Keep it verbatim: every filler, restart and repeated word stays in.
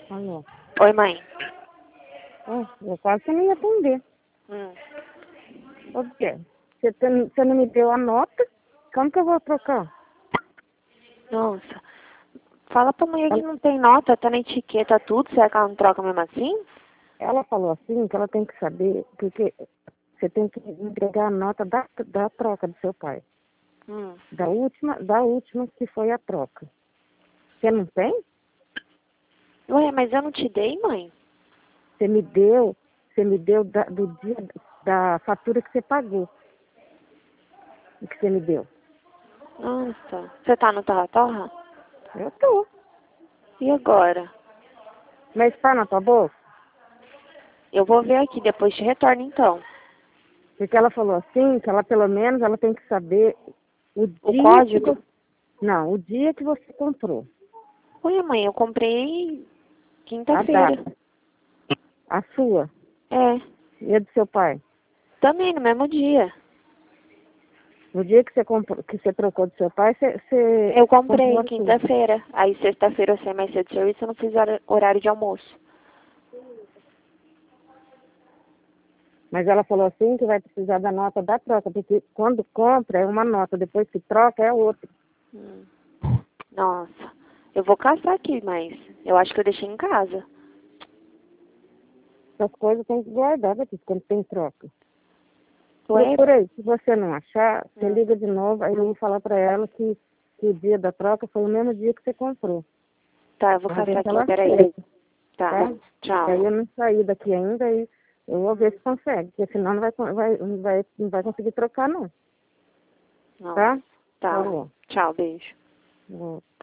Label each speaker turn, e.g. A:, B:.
A: Alô.
B: Oi, mãe.
A: Oh, eu quase que não ia atender.
B: Hum.
A: O quê? Você, tem- você não me deu a nota? Como que eu vou trocar?
B: Nossa. Fala pra mulher que
A: Ela,
B: não tem nota, tá na etiqueta tudo. Será que ela não troca mesmo assim?
A: ela falou assim que ela tem que saber, porque você tem que entregar a nota da, da troca do seu pai.
B: Hum.
A: Da última, da última que foi a troca. Você não tem?
B: Ué, mas eu não te dei, mãe?
A: Você me deu, você me deu da, do dia da fatura que você pagou. O que você me deu.
B: Nossa. Você tá no Torra Torra?
A: Eu tô.
B: E agora?
A: Mas tá na tua bolsa?
B: Eu vou ver aqui, depois te retorno então.
A: Porque ela falou assim, que ela pelo menos ela tem que saber o
B: O
A: dia que
B: código?
A: você... Não, o dia que você comprou.
B: Ué, mãe, eu comprei
A: A
B: quinta-feira.
A: data. A sua.
B: É.
A: E a do seu pai.
B: Também, no mesmo dia.
A: No dia que você comprou, que você trocou do seu pai, você, você
B: Eu
A: comprou
B: comprei
A: a sua.
B: quinta-feira. Aí sexta-feira eu saí mais cedo de serviço, eu não fiz hora- horário de almoço.
A: Mas ela falou assim que vai precisar da nota da troca, porque quando compra é uma nota, depois que troca é outra.
B: Hum. Nossa. Eu vou caçar aqui, mas eu acho que eu deixei em casa.
A: Essas coisas tem que guardar, Batista, quando tem troca.
B: Ué?
A: Procura aí. Se você não achar, você
B: Hum.
A: liga de novo, aí eu vou falar pra ela que, que o dia da troca foi o mesmo dia que você comprou.
B: Tá, eu vou
A: Pra ver
B: caçar
A: se
B: aqui,
A: ela
B: peraí.
A: aceita,
B: Tá.
A: tá?
B: Tchau.
A: Aí eu não saí daqui ainda e eu vou ver se consegue, porque senão não vai, vai, não vai, não vai conseguir trocar, não.
B: Não.
A: Tá?
B: Tá.
A: Falou.
B: Tchau, beijo.
A: Vou.